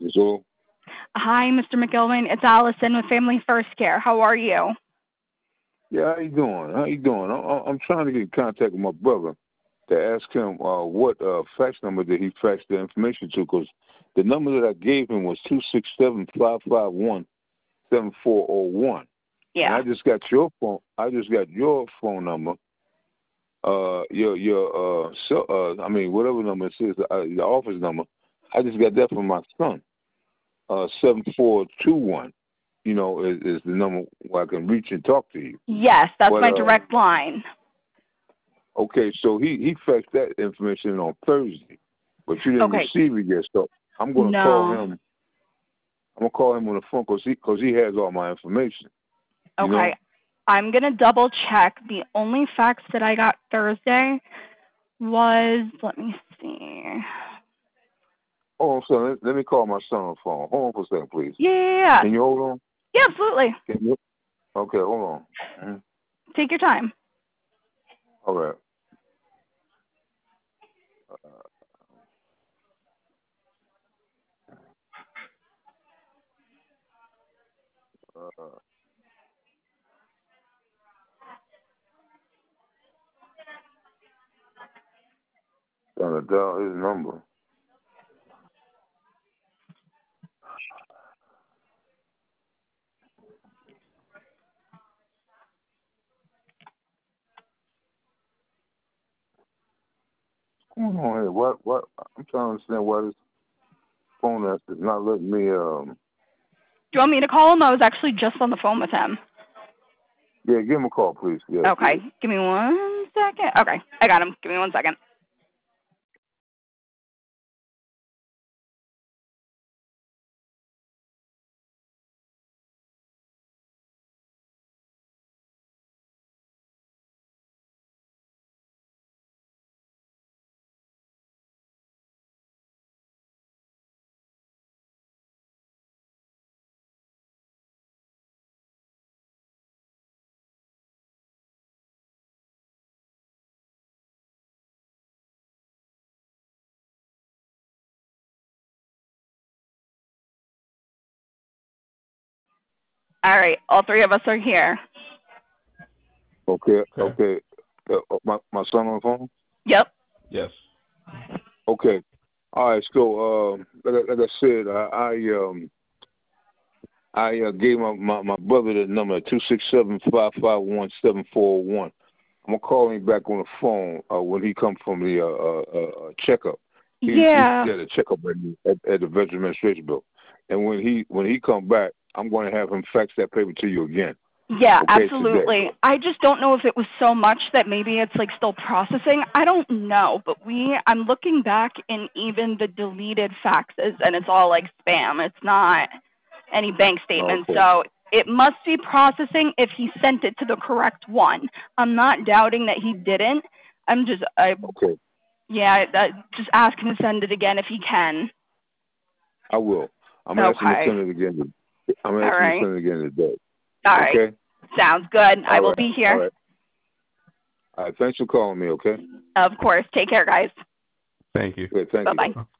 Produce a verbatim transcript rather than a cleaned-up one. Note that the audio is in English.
So, Hi, Mister McGilvin. It's Allison with Family First Care. How are you? yeah, how you doing? How you doing? I, I'm trying to get in contact with my brother to ask him uh, what uh, fax number did he fax the information to, because the number that I gave him was two six seven five five one seven four zero one, and Yeah. I just got your phone. I just got your phone number. Uh, your your uh, so, uh, I mean whatever number it says, uh, your office number. I just got that from my son. Uh, seven four two one. You know, is, is the number where I can reach and talk to you. Yes, that's But my uh, direct line. okay, so he he faxed that information on Thursday, but you didn't Okay. receive it yet. So I'm gonna call No. him. I'm gonna call him on the phone because he because he has all my information. You know. Okay. I'm going to double check. The only fax that I got Thursday was, let me see. Oh, so let, let me call my son on the phone. Hold on for a second, please. Yeah, yeah, yeah. Can you hold on? Yeah, absolutely. Can you? Okay, hold on. Mm-hmm. Take your time. All right. Uh, uh, trying to dial his number. What's going on here? What? What? I'm trying to understand why this phone is not letting me. Um. Do you want me to call him? I was actually just on the phone with him. Yeah, give him a call, please. Yeah. Okay. Give me one second. Okay. I got him. Give me one second. All right. All three of us are here. Okay. Okay. Okay. Uh, my my son on the phone. Yep. Yes. Okay. All right. So, um, like, I- like I said, I, I um, I uh, gave my, my my brother the number two six seven five five one seven four one. I'm gonna call him back on the phone uh, when he comes from the uh, uh, uh, checkup. He Yeah. he had a checkup at, at, at the Veteran Administration Bureau, and when he when he come back, I'm going to have him fax that paper to you again. Yeah, Okay, absolutely. today. I just don't know if it was so much that maybe it's like still processing. I don't know, but we I'm looking back in even the deleted faxes and it's all like spam. It's not any bank statements. Okay. So it must be processing if he sent it to the correct one. I'm not doubting that he didn't. I'm just I Okay. yeah, that, just ask him to send it again if he can. I will. I'm gonna ask him to Okay. send it again. I'm gonna All ask him to right. send it again today. All Okay. right. Sounds good. I All will right. be All here. right. All right. Thanks for calling me. Okay. Of course. Take care, guys. Thank you. Okay. Thank you. Bye-bye.